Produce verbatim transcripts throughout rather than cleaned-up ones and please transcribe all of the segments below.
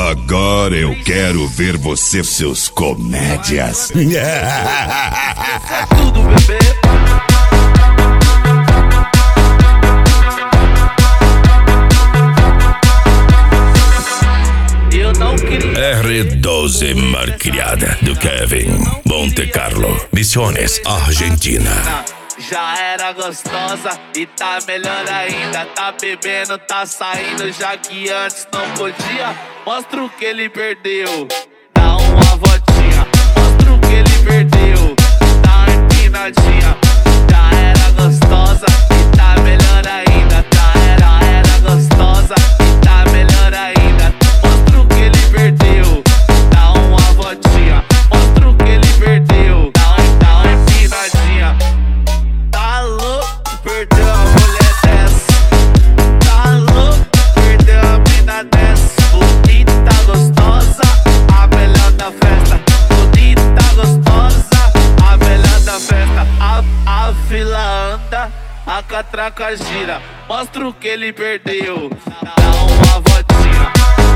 Agora eu quero ver você, seus comédias. Tudo, bebê. Eu não queria. R doze Malcriada do Kevin, Monte Carlo, Misiones, Argentina. Já era gostosa e tá melhor ainda. Tá bebendo, tá saindo, já que antes não podia. Mostra o que ele perdeu, dá uma voltinha. Mostra o que ele perdeu, dá uma empinadinha. Já era gostosa e tá melhor ainda. Já era, era gostosa e tá melhor ainda. Mostra o que ele perdeu, dá uma voltinha. Mostra o que ele perdeu, dá uma, dá uma empinadinha. Tá louco, perdeu a mulher dessa. Tá louco, perdeu a mina dessa. Bonita, gostosa, a melhor da festa. Bonita, gostosa, a melhor da festa. A, a fila anda, a catraca gira. Mostra o que ele perdeu, dá uma voltinha.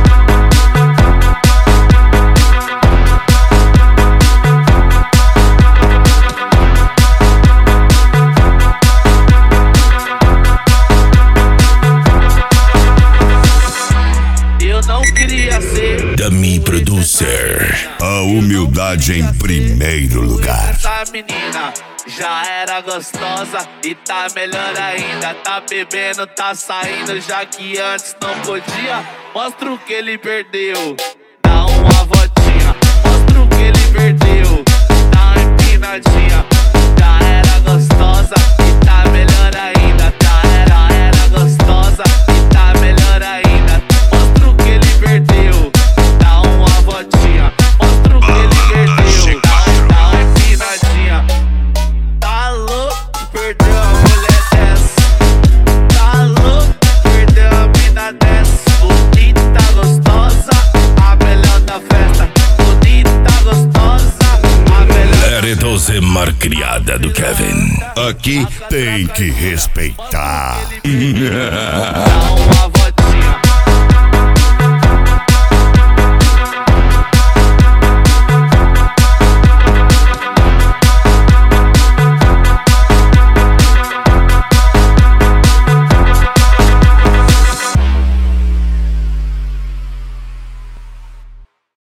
Não queria ser Dami Producer. A humildade em primeiro lugar. Essa menina já era gostosa e tá melhor ainda. Tá bebendo, tá saindo, já que antes não podia. Mostra o que ele perdeu, dá uma voltinha. Mostra o que ele perdeu, dá uma empinadinha. Já era gostosa e tá melhor ainda. Já era, era gostosa e tá melhor ainda. Mostra o que ele perdeu, dá uma voltinha. Mostra o que ele perdeu, dá, dá uma empinadinha. Tá louco, perdeu a mulher dessa. Tá louco, perdeu a mina dessa. Bonita, gostosa, a melhor da festa. Bonita, gostosa, a melhor. R doze Malcriada do Kevin. Aqui tem que respeitar. Dá uma voltinha.